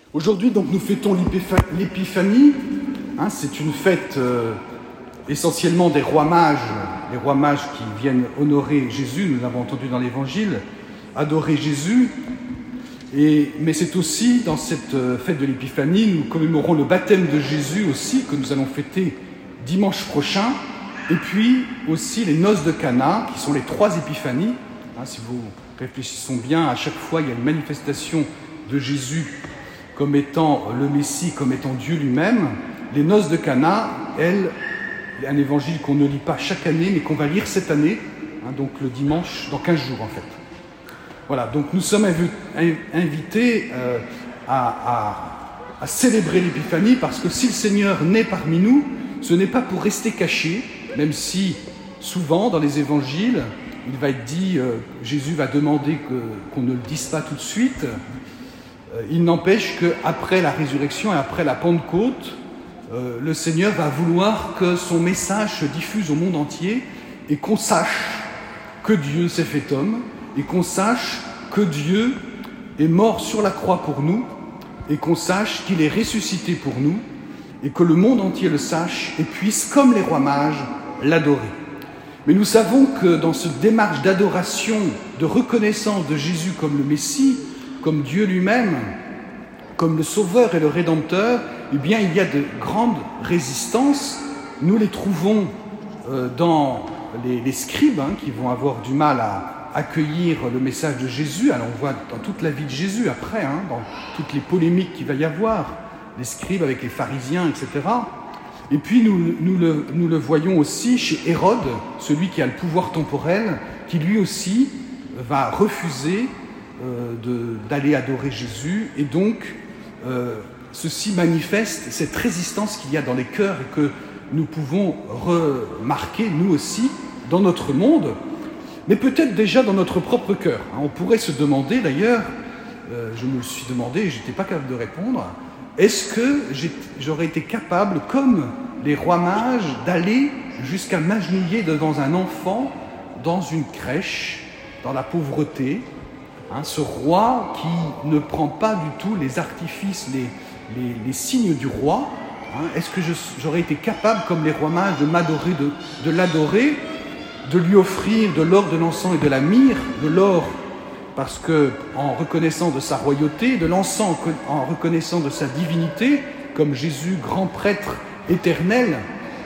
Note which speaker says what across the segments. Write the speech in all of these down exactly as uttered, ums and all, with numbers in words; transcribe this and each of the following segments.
Speaker 1: Aujourd'hui, donc, nous fêtons l'Épiphanie. Hein, c'est une fête euh, essentiellement des rois mages, les rois mages qui viennent honorer Jésus, nous l'avons entendu dans l'Évangile, adorer Jésus. Et, mais c'est aussi, dans cette euh, fête de l'Épiphanie, nous commémorons le baptême de Jésus aussi, que nous allons fêter dimanche prochain. Et puis aussi les noces de Cana, qui sont les trois épiphanies. Hein, si vous réfléchissez bien, à chaque fois, il y a une manifestation de Jésus comme étant le Messie, comme étant Dieu lui-même. Les noces de Cana, elles, un évangile qu'on ne lit pas chaque année, mais qu'on va lire cette année, hein, donc le dimanche, dans quinze jours en fait. Voilà, donc nous sommes invités euh, à, à, à célébrer l'Épiphanie, parce que si le Seigneur naît parmi nous, ce n'est pas pour rester caché, même si souvent dans les évangiles, il va être dit, euh, Jésus va demander que, qu'on ne le dise pas tout de suite. Euh, il n'empêche qu'après la résurrection et après la Pentecôte, euh, le Seigneur va vouloir que son message se diffuse au monde entier et qu'on sache que Dieu s'est fait homme et qu'on sache que Dieu est mort sur la croix pour nous et qu'on sache qu'il est ressuscité pour nous et que le monde entier le sache et puisse, comme les rois mages, l'adorer. Mais nous savons que dans cette démarche d'adoration, de reconnaissance de Jésus comme le Messie, comme Dieu lui-même, comme le Sauveur et le Rédempteur, eh bien, il y a de grandes résistances. Nous les trouvons euh, dans les, les scribes, hein, qui vont avoir du mal à accueillir le message de Jésus. Alors on voit dans toute la vie de Jésus après, hein, dans toutes les polémiques qu'il va y avoir, les scribes avec les pharisiens, et cetera. Et puis nous, nous, le, nous le voyons aussi chez Hérode, celui qui a le pouvoir temporel, qui lui aussi va refuser euh, de, d'aller adorer Jésus. Et donc, euh, ceci manifeste cette résistance qu'il y a dans les cœurs et que nous pouvons remarquer, nous aussi, dans notre monde, mais peut-être déjà dans notre propre cœur. On pourrait se demander, d'ailleurs, euh, je me le suis demandé et je n'étais pas capable de répondre, est-ce que j'aurais été capable, comme les rois mages, d'aller jusqu'à m'agenouiller devant un enfant dans une crèche, dans la pauvreté, hein, ce roi qui ne prend pas du tout les artifices, les, les, les signes du roi, hein, est-ce que je, j'aurais été capable, comme les rois mages, de m'adorer, de, de l'adorer, de lui offrir de l'or, de l'encens et de la myrrhe, de l'or parce que, en reconnaissant de sa royauté, de l'encens en reconnaissant de sa divinité, comme Jésus, grand prêtre éternel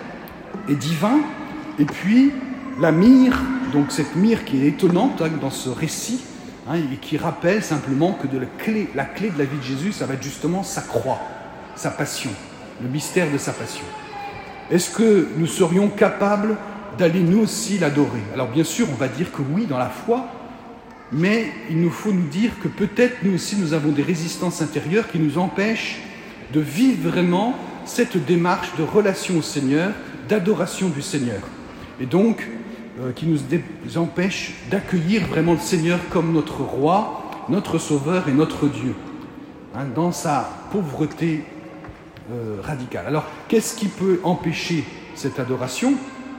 Speaker 1: et divin, et puis la myrrhe, donc cette myrrhe qui est étonnante hein, dans ce récit, hein, et qui rappelle simplement que de la, clé, la clé de la vie de Jésus, ça va être justement sa croix, sa passion, le mystère de sa passion. Est-ce que nous serions capables d'aller nous aussi l'adorer? Alors bien sûr, on va dire que oui, dans la foi, mais il nous faut nous dire que peut-être nous aussi nous avons des résistances intérieures qui nous empêchent de vivre vraiment cette démarche de relation au Seigneur, d'adoration du Seigneur. Et donc, euh, qui nous dé- empêchent d'accueillir vraiment le Seigneur comme notre roi, notre sauveur et notre Dieu, hein, dans sa pauvreté euh, radicale. Alors, qu'est-ce qui peut empêcher cette adoration ?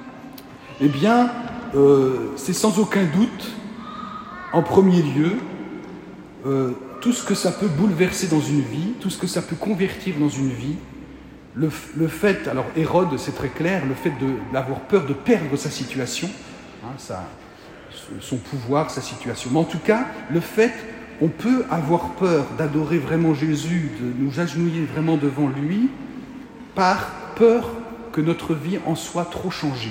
Speaker 1: Eh bien, euh, c'est sans aucun doute, en premier lieu, euh, tout ce que ça peut bouleverser dans une vie, tout ce que ça peut convertir dans une vie, le, le fait, alors Hérode, c'est très clair, le fait de, d'avoir peur de perdre sa situation, hein, sa, son pouvoir, sa situation. Mais en tout cas, le fait, on peut avoir peur d'adorer vraiment Jésus, de nous agenouiller vraiment devant lui, par peur que notre vie en soit trop changée.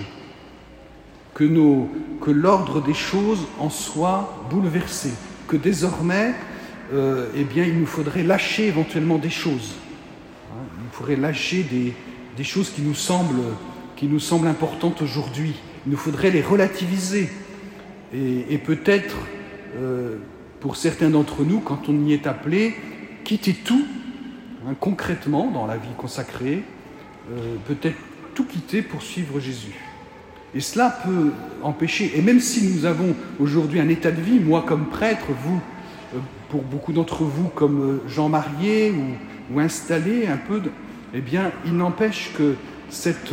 Speaker 1: Que, nos, que l'ordre des choses en soit bouleversé, que désormais, euh, eh bien, il nous faudrait lâcher éventuellement des choses. Hein, il nous faudrait lâcher des, des choses qui nous semblent, qui nous semblent importantes aujourd'hui. Il nous faudrait les relativiser. Et, et peut-être, euh, pour certains d'entre nous, quand on y est appelé, quitter tout, hein, concrètement, dans la vie consacrée, euh, peut-être tout quitter pour suivre Jésus. Et cela peut empêcher, et même si nous avons aujourd'hui un état de vie, moi comme prêtre, vous, pour beaucoup d'entre vous comme gens mariés ou, ou installés un peu, de, eh bien, il n'empêche que cette,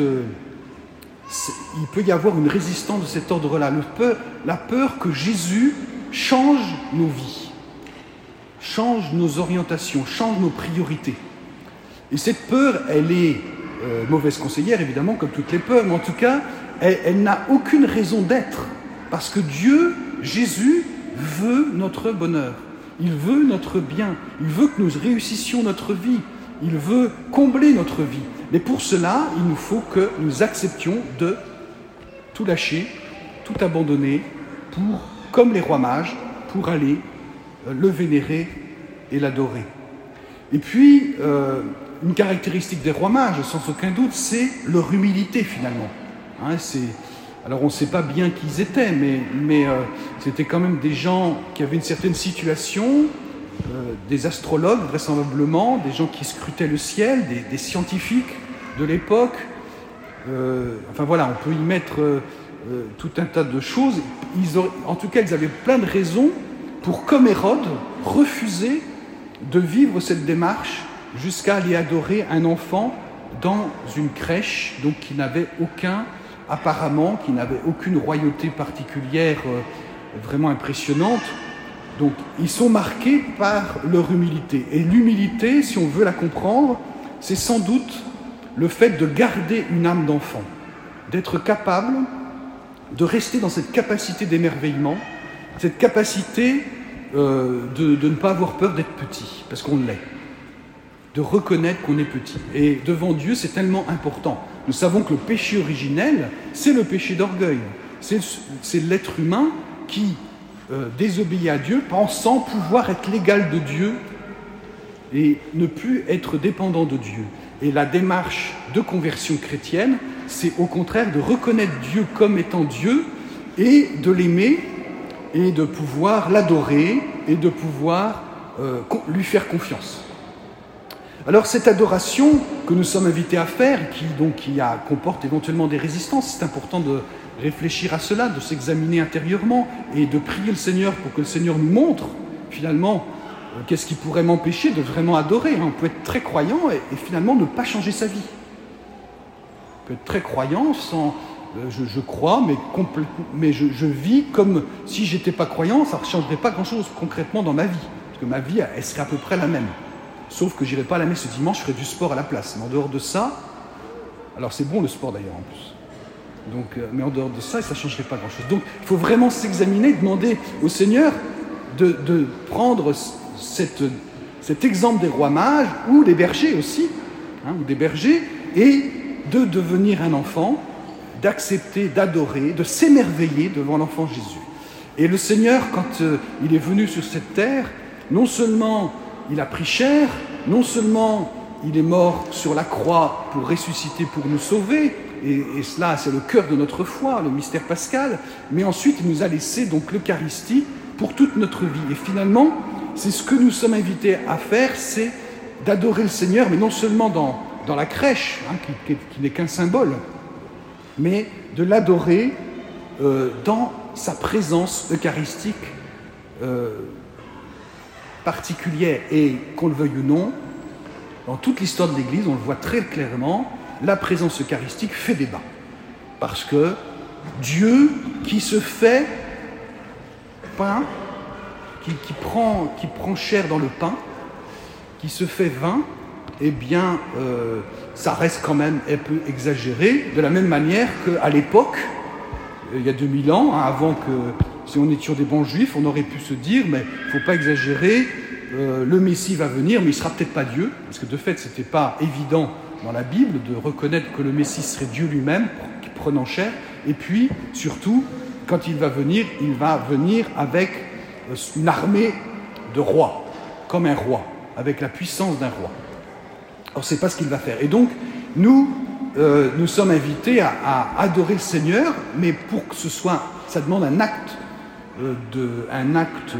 Speaker 1: il peut y avoir une résistance de cet ordre-là, le peur, la peur que Jésus change nos vies, change nos orientations, change nos priorités. Et cette peur, elle est euh, mauvaise conseillère, évidemment, comme toutes les peurs, mais en tout cas, elle, elle n'a aucune raison d'être, parce que Dieu, Jésus, veut notre bonheur. Il veut notre bien. Il veut que nous réussissions notre vie. Il veut combler notre vie. Mais pour cela, il nous faut que nous acceptions de tout lâcher, tout abandonner, pour, comme les rois mages, pour aller le vénérer et l'adorer. Et puis, euh, une caractéristique des rois mages, sans aucun doute, c'est leur humilité finalement. Hein, c'est... Alors on ne sait pas bien qui ils étaient, mais, mais euh, c'était quand même des gens qui avaient une certaine situation, euh, des astrologues vraisemblablement, des gens qui scrutaient le ciel, des, des scientifiques de l'époque. Euh, enfin voilà, on peut y mettre euh, euh, tout un tas de choses. Ils auraient, en tout cas, ils avaient plein de raisons pour, comme Hérode, refuser de vivre cette démarche jusqu'à aller adorer un enfant dans une crèche, donc qui n'avait aucun, apparemment, qui n'avait aucune royauté particulière euh, vraiment impressionnante. Donc, ils sont marqués par leur humilité. Et l'humilité, si on veut la comprendre, c'est sans doute le fait de garder une âme d'enfant, d'être capable de rester dans cette capacité d'émerveillement, cette capacité euh, de, de ne pas avoir peur d'être petit, parce qu'on l'est, de reconnaître qu'on est petit. Et devant Dieu, c'est tellement important. Nous savons que le péché originel, c'est le péché d'orgueil. C'est, c'est l'être humain qui euh, désobéit à Dieu, pensant pouvoir être l'égal de Dieu et ne plus être dépendant de Dieu. Et la démarche de conversion chrétienne, c'est au contraire de reconnaître Dieu comme étant Dieu et de l'aimer et de pouvoir l'adorer et de pouvoir euh, lui faire confiance. Alors cette adoration que nous sommes invités à faire, qui donc qui a, comporte éventuellement des résistances, c'est important de réfléchir à cela, de s'examiner intérieurement et de prier le Seigneur pour que le Seigneur nous montre finalement euh, qu'est-ce qui pourrait m'empêcher de vraiment adorer. On peut être très croyant et, et finalement ne pas changer sa vie. On peut être très croyant sans... Euh, je, je crois, mais, complè- mais je, je vis comme si je n'étais pas croyant, ça ne changerait pas grand-chose concrètement dans ma vie. Parce que ma vie, elle serait à peu près la même. Sauf que je n'irai pas à la messe ce dimanche, je ferai du sport à la place. Mais en dehors de ça, alors c'est bon le sport d'ailleurs en plus. Donc, euh, mais en dehors de ça, ça ne changerait pas grand-chose. Donc il faut vraiment s'examiner, demander au Seigneur de, de prendre cette, cet exemple des rois mages, ou des bergers aussi, hein, ou des bergers, et de devenir un enfant, d'accepter, d'adorer, de s'émerveiller devant l'enfant Jésus. Et le Seigneur, quand euh, il est venu sur cette terre, non seulement il a pris chair, non seulement il est mort sur la croix pour ressusciter, pour nous sauver, et, et cela c'est le cœur de notre foi, le mystère pascal, mais ensuite il nous a laissé donc l'Eucharistie pour toute notre vie. Et finalement, c'est ce que nous sommes invités à faire, c'est d'adorer le Seigneur, mais non seulement dans, dans la crèche, hein, qui, qui, qui n'est qu'un symbole, mais de l'adorer euh, dans sa présence eucharistique euh, particulière. Et qu'on le veuille ou non, dans toute l'histoire de l'Église, on le voit très clairement, la présence eucharistique fait débat. Parce que Dieu qui se fait pain, qui, qui, prend, qui prend chair dans le pain, qui se fait vin, eh bien, euh, ça reste quand même un peu exagéré, de la même manière qu'à l'époque, il y a deux mille ans, hein, avant que, si on était des bons juifs, on aurait pu se dire, mais il ne faut pas exagérer, euh, le Messie va venir, mais il ne sera peut-être pas Dieu, parce que de fait, ce n'était pas évident dans la Bible de reconnaître que le Messie serait Dieu lui-même, prenant chair, et puis, surtout, quand il va venir, il va venir avec une armée de rois, comme un roi, avec la puissance d'un roi. Or, ce n'est pas ce qu'il va faire. Et donc, nous, euh, nous sommes invités à, à adorer le Seigneur, mais pour que ce soit, ça demande un acte, euh, de, un acte,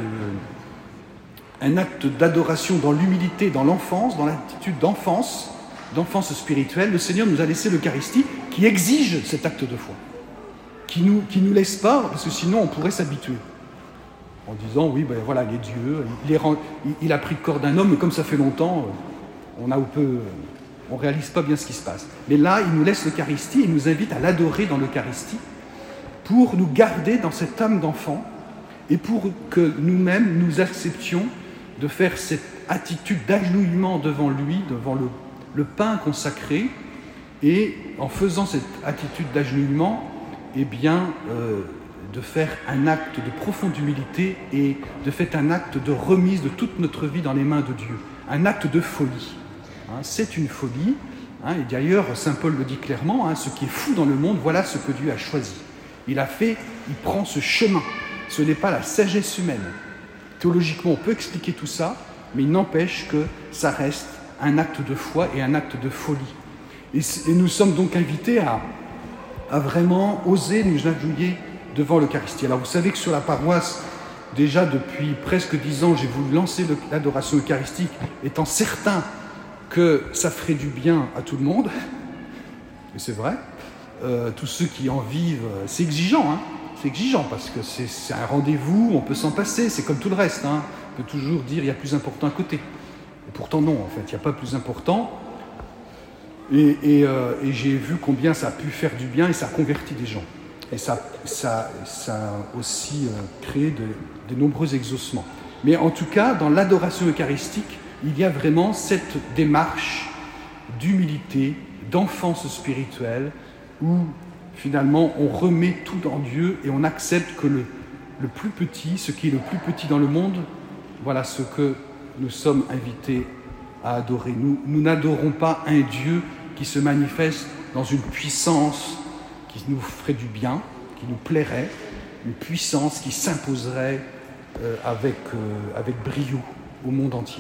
Speaker 1: euh, un acte d'adoration dans l'humilité, dans l'enfance, dans l'attitude d'enfance, d'enfance spirituelle. Le Seigneur nous a laissé l'Eucharistie qui exige cet acte de foi, qui nous, qui nous laisse pas, parce que sinon on pourrait s'habituer. En disant, oui, ben voilà, il est Dieu, il, est, il, il a pris le corps d'un homme, mais comme ça fait longtemps, on a un peu, on réalise pas bien ce qui se passe. Mais là, il nous laisse l'Eucharistie, il nous invite à l'adorer dans l'Eucharistie, pour nous garder dans cette âme d'enfant, et pour que nous-mêmes nous acceptions de faire cette attitude d'agenouillement devant lui, devant le, le pain consacré, et en faisant cette attitude d'agenouillement, eh bien, euh, de faire un acte de profonde humilité et de faire un acte de remise de toute notre vie dans les mains de Dieu. Un acte de folie. Hein, c'est une folie. Hein, et d'ailleurs, saint Paul le dit clairement, hein, ce qui est fou dans le monde, voilà ce que Dieu a choisi. Il a fait, il prend ce chemin. Ce n'est pas la sagesse humaine. Théologiquement, on peut expliquer tout ça, mais il n'empêche que ça reste un acte de foi et un acte de folie. Et, et nous sommes donc invités à, à vraiment oser nous agenouiller devant l'Eucharistie. Alors vous savez que sur la paroisse, déjà depuis presque dix ans, j'ai voulu lancer l'adoration eucharistique, étant certain que ça ferait du bien à tout le monde. Et c'est vrai. Euh, tous ceux qui en vivent, c'est exigeant, hein. C'est exigeant parce que c'est, c'est un rendez-vous, on peut s'en passer, c'est comme tout le reste. Hein. On peut toujours dire il y a plus important à côté. Et pourtant non, en fait, il n'y a pas plus important. Et, et, euh, et j'ai vu combien ça a pu faire du bien et ça a converti des gens. Et ça, ça, ça a aussi euh, créé de, de nombreux exaucements. Mais en tout cas, dans l'adoration eucharistique, il y a vraiment cette démarche d'humilité, d'enfance spirituelle, où finalement on remet tout en Dieu et on accepte que le, le plus petit, ce qui est le plus petit dans le monde, voilà ce que nous sommes invités à adorer. Nous, nous n'adorons pas un Dieu qui se manifeste dans une puissance qui nous ferait du bien, qui nous plairait, une puissance qui s'imposerait euh, avec, euh, avec brio au monde entier.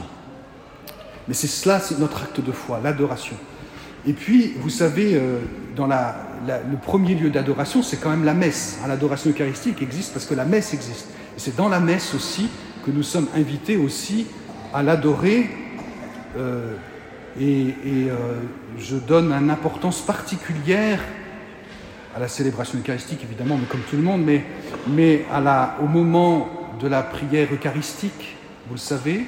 Speaker 1: Mais c'est cela, c'est notre acte de foi, l'adoration. Et puis, vous savez, euh, dans la, la, le premier lieu d'adoration, c'est quand même la messe. Hein, l'adoration eucharistique existe parce que la messe existe. Et c'est dans la messe aussi que nous sommes invités aussi à l'adorer. Euh, et et euh, je donne une importance particulière à la célébration eucharistique, évidemment, mais comme tout le monde, mais, mais à la, au moment de la prière eucharistique, vous le savez.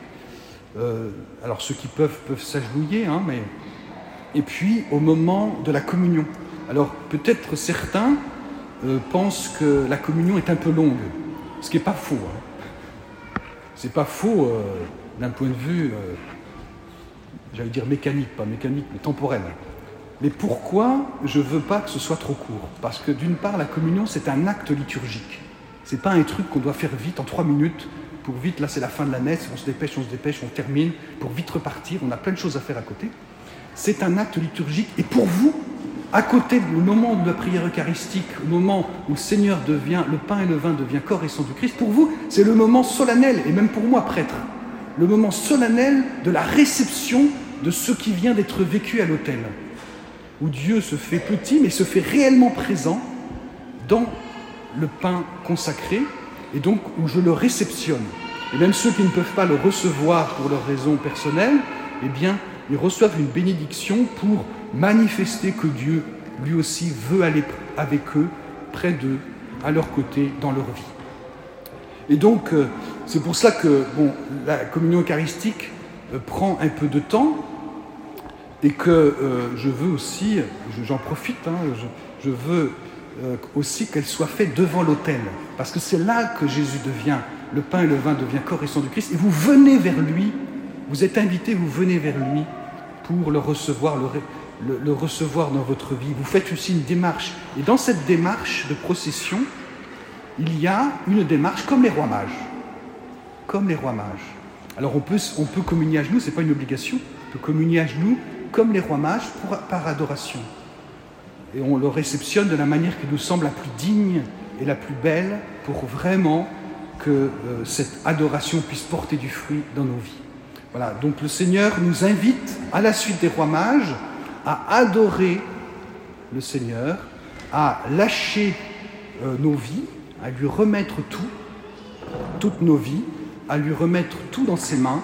Speaker 1: Euh, alors ceux qui peuvent peuvent s'agenouiller, hein, mais... Et puis au moment de la communion. Alors peut-être certains euh, pensent que la communion est un peu longue, ce qui n'est pas faux. Hein. C'est pas faux euh, d'un point de vue, euh, j'allais dire mécanique, pas mécanique, mais temporel. Mais pourquoi je ne veux pas que ce soit trop court ? Parce que d'une part, la communion, c'est un acte liturgique. C'est pas un truc qu'on doit faire vite, en trois minutes, pour vite, là c'est la fin de la messe, on se dépêche, on se dépêche, on termine, pour vite repartir, on a plein de choses à faire à côté. C'est un acte liturgique, et pour vous, à côté du moment de la prière eucharistique, au moment où le Seigneur devient, le pain et le vin devient corps et sang du Christ, pour vous, c'est le moment solennel, et même pour moi, prêtre, le moment solennel de la réception de ce qui vient d'être vécu à l'autel, où Dieu se fait petit, mais se fait réellement présent dans le pain consacré, et donc où je le réceptionne. Et même ceux qui ne peuvent pas le recevoir pour leurs raisons personnelles, eh bien, ils reçoivent une bénédiction pour manifester que Dieu, lui aussi, veut aller avec eux, près d'eux, à leur côté, dans leur vie. Et donc, euh, c'est pour cela que bon, la communion eucharistique euh, prend un peu de temps, et que euh, je veux aussi, j'en profite, hein, je, je veux euh, aussi qu'elle soit faite devant l'autel, parce que c'est là que Jésus devient, le pain et le vin devient corps et sang du Christ, et vous venez vers lui. Vous êtes invités, vous venez vers lui pour le recevoir, le, le, le recevoir dans votre vie. Vous faites aussi une démarche. Et dans cette démarche de procession, il y a une démarche comme les rois mages. Comme les rois mages. Alors on peut, on peut communier à genoux, ce n'est pas une obligation. On peut communier à genoux comme les rois mages pour, par adoration. Et on le réceptionne de la manière qui nous semble la plus digne et la plus belle pour vraiment que euh, cette adoration puisse porter du fruit dans nos vies. Voilà, donc le Seigneur nous invite, à la suite des rois mages, à adorer le Seigneur, à lâcher euh, nos vies, à lui remettre tout, toutes nos vies, à lui remettre tout dans ses mains,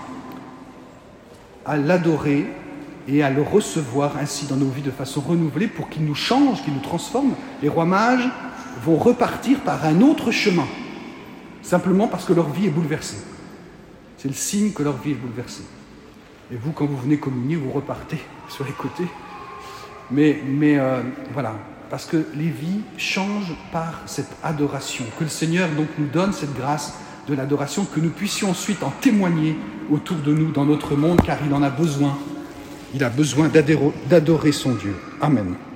Speaker 1: à l'adorer et à le recevoir ainsi dans nos vies de façon renouvelée pour qu'il nous change, qu'il nous transforme. Les rois mages vont repartir par un autre chemin, simplement parce que leur vie est bouleversée. C'est le signe que leur vie est bouleversée. Et vous, quand vous venez communier, vous repartez sur les côtés. Mais, mais euh, voilà, parce que les vies changent par cette adoration. Que le Seigneur donc nous donne cette grâce de l'adoration, que nous puissions ensuite en témoigner autour de nous dans notre monde, car il en a besoin. Il a besoin d'adorer son Dieu. Amen.